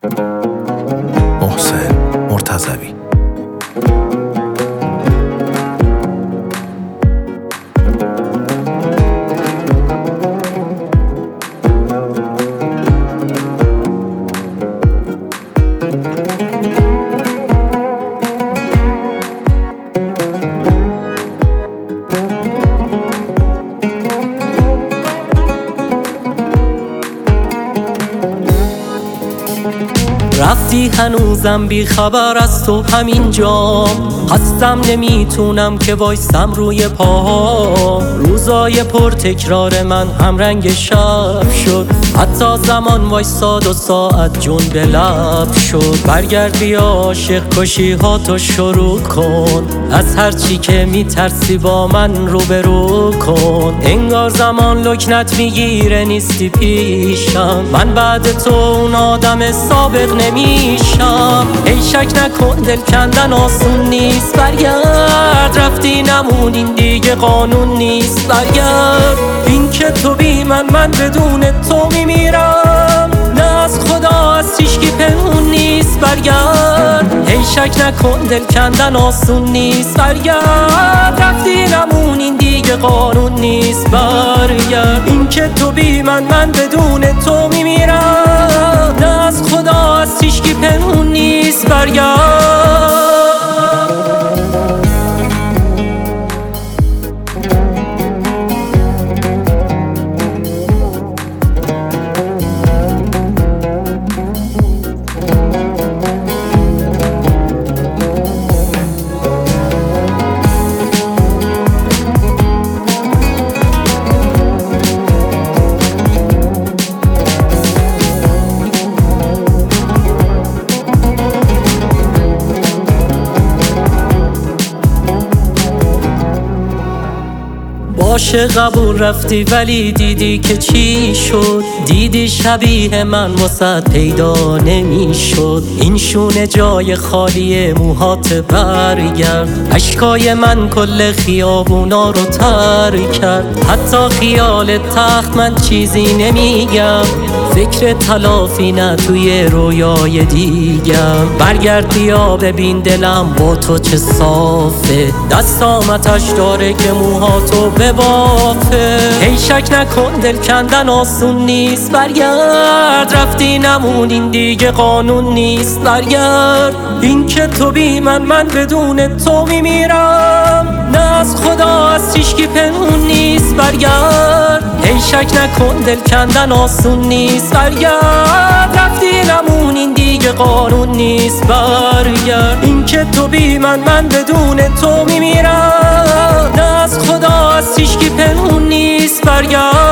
محسن مرتضوی. رفتی هنوزم بی خبر از تو همینجا، هستم نمیتونم که وایسم روی پاها. روزای پر تکرار من هم رنگ شب شد، حتی زمان وایساد و ساعت جون به لب شد. برگرد بیا عاشق کشی ها تو شروع کن، از هر چی که میترسی با من روبرو کن. انگار زمان لکنت میگیره نیستی پیشم، من بعد تو اون آدم سابق نمیشم. ای شک نکن دل کندن آسون نیست، برگرد رفتی نمون این دیگه قانون نیست. برگرد این که تو بی من بدون تو میمیرم، نه از خدا از هیچکی پنهون نیست. برگرد ای شک نکن دل کندن آسون نیست، برگرد رفتی نمون این دیگه قانون نیست. برگرد این که تو بی من بدون تو میمیرم، نه از خدا از هیچکی پنهون نیست. برگرد باشه قبول رفتی ولی دیدی که چی شد، دیدی شبیه من واسط پیدا نمیشد. این شونه جای خالی موهات برگرد، اشکای من کل خیابونا رو تر کرد. حتی خیال تخت من چیزی نمیگم، فکر تلافی نه توی رویای دیگم. برگرد بیا ببین دلم با تو چه صافه، دستامتش داره که موهاتو ببافه. ای شک نکن دل کندن آسون نیست، برگرد رفتی نمون این دیگه قانون نیست. برگرد این که تو بی من بدون تو میمیرم، نه از خدا از هیچکی پنهون نیست. برگرد ای شک نکن دل کندن آسون نیست، برگرد رفتی نمون این دیگه قانون نیست. برگرد این که تو بی من بدون تو میمیرم، نه از خدا از هیچکی پنهون نیست. برگرد